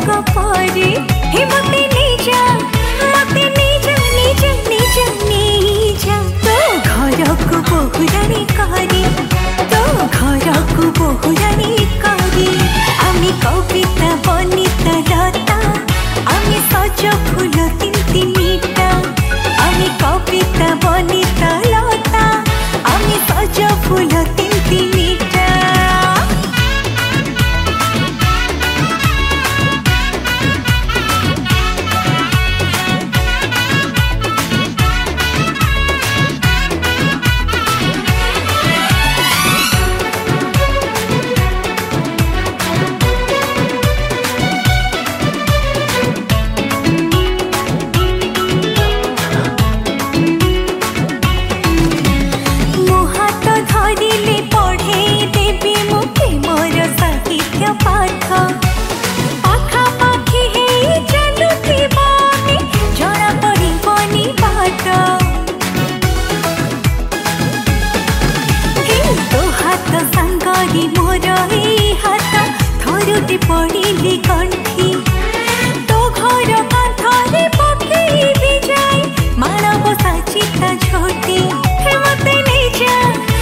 परे हे मते निजा तो घर को बहुरानी करे तो घर को बहुरानी करे आमी कविता बनिता लता आमी सज फूल तीन तीनिटा आमी कविता बनिता लता आमी सज फूल तीन तीनिटा पड़िली कंठी तो घर कांथरे पकेबी जाए मानव साचिता छोटी मते निजा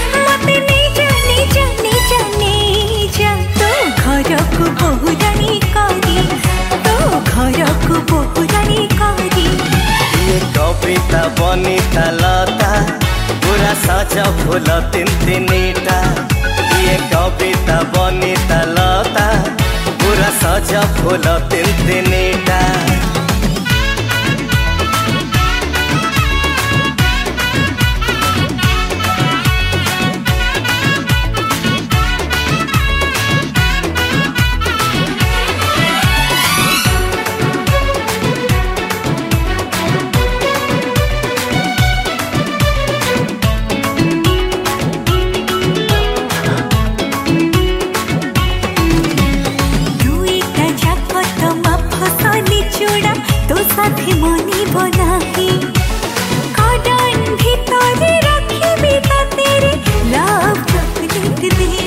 तो घर को बहुरानी करी तो घर को बहुरानी करी ये कविता बनिता लता पूरा सज फूल तीन तीनिटा ये कविता बनिता लता पूरा सज फूल तीन तीनिटा साथी मनी बनाही कड़न भीतर रखी तेरे लव चॉकलेट दे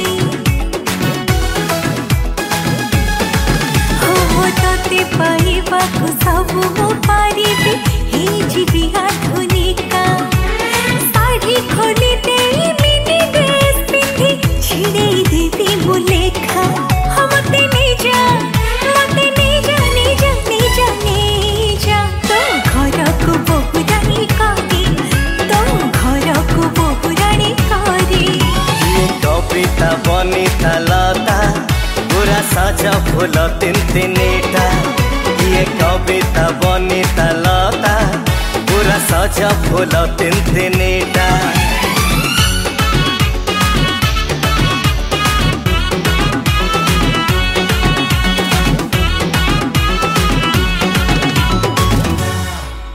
हो तते पाइबा को सब मो पारिबे हे जीवी आधुनिका साड़ी खोली दे मिनी ड्रेस पिंधी छिड़े देबी मो लेखा हमते निजा कविता बनिता लता पूरा सज फूल तीन तीनिटा ये कविता बनिता लता पूरा सज फूल तीन तीनिटा।